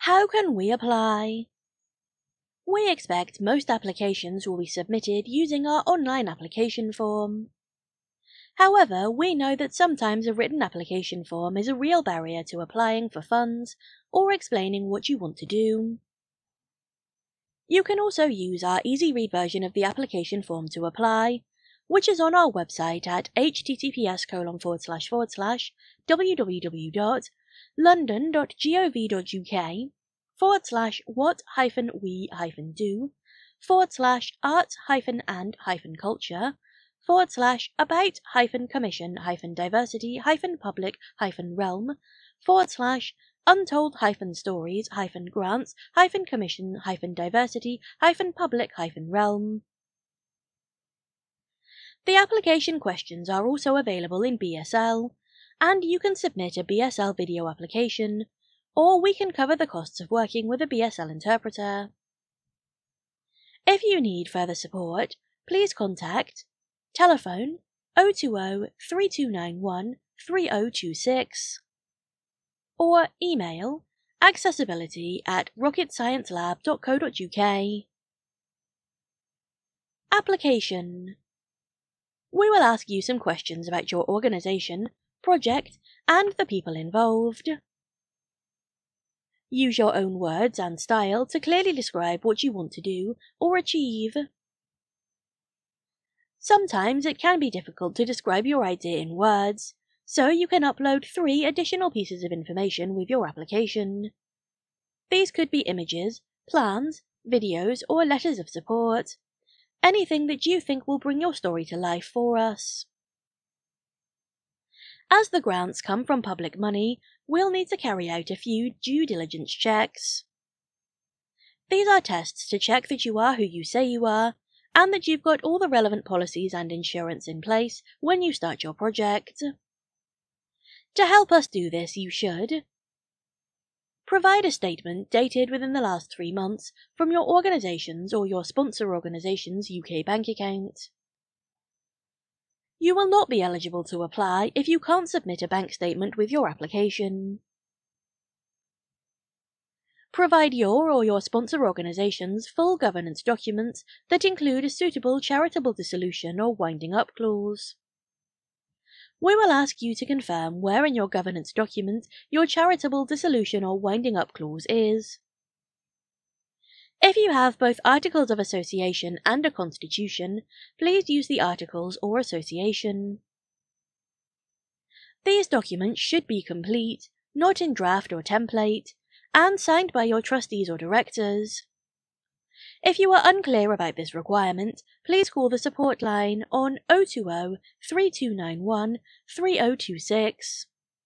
How can we apply? We expect most applications will be submitted using our online application form. However, we know that sometimes a written application form is a real barrier to applying for funds or explaining what you want to do. You can also use our easy read version of the application form to apply, which is on our website at https://www.london.gov.uk/what-art-world/what-hyphen-we-do/untold-stories-public-realm. The application questions are also available in BSL, and you can submit a BSL video application, or we can cover the costs of working with a BSL interpreter. If you need further support, please contact telephone 020 3291 3026 or email accessibility@rocketsciencelab.co.uk. Application. We will ask you some questions about your organisation, project, and the people involved. Use your own words and style to clearly describe what you want to do or achieve. Sometimes it can be difficult to describe your idea in words, so you can upload 3 additional pieces of information with your application. These could be images, plans, videos, or letters of support. Anything that you think will bring your story to life for us. As the grants come from public money, we'll need to carry out a few due diligence checks. These are tests to check that you are who you say you are, and that you've got all the relevant policies and insurance in place when you start your project. To help us do this, you should provide a statement dated within the last 3 months from your organisation's or your sponsor organisation's UK bank account. You will not be eligible to apply if you can't submit a bank statement with your application. Provide your or your sponsor organisation's full governance documents that include a suitable charitable dissolution or winding up clause. We will ask you to confirm where in your governance document your charitable dissolution or winding up clause is. If you have both Articles of Association and a Constitution, please use the Articles or Association. These documents should be complete, not in draft or template, and signed by your trustees or directors. If you are unclear about this requirement, please call the support line on 020 3291 3026.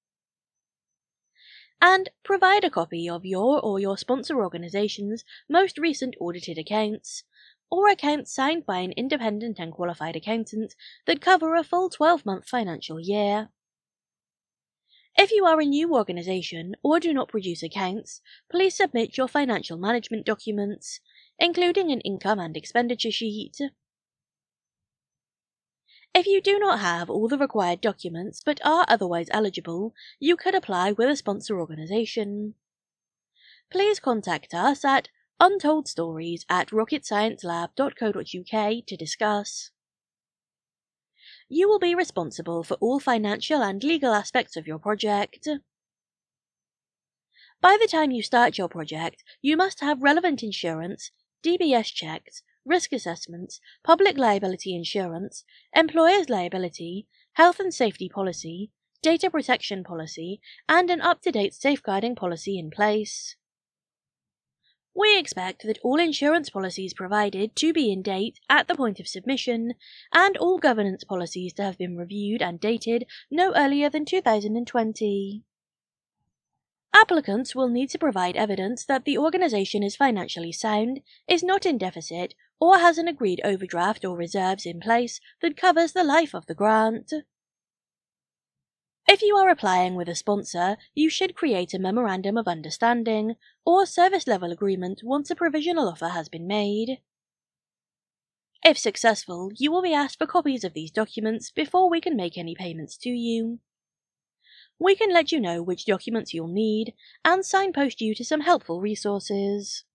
And provide a copy of your or your sponsor organisation's most recent audited accounts, or accounts signed by an independent and qualified accountant that cover a full 12-month financial year. If you are a new organisation or do not produce accounts, please submit your financial management documents, including an income and expenditure sheet. If you do not have all the required documents but are otherwise eligible, you could apply with a sponsor organisation. Please contact us at untoldstories@rocketsciencelab.co.uk to discuss. You will be responsible for all financial and legal aspects of your project. By the time you start your project, you must have relevant insurance, DBS checks, risk assessments, public liability insurance, employer's liability, health and safety policy, data protection policy, and an up-to-date safeguarding policy in place. We expect that all insurance policies provided to be in date at the point of submission, and all governance policies to have been reviewed and dated no earlier than 2020. Applicants will need to provide evidence that the organisation is financially sound, is not in deficit, or has an agreed overdraft or reserves in place that covers the life of the grant. If you are applying with a sponsor, you should create a Memorandum of Understanding or Service Level Agreement once a provisional offer has been made. If successful, you will be asked for copies of these documents before we can make any payments to you. We can let you know which documents you'll need and signpost you to some helpful resources.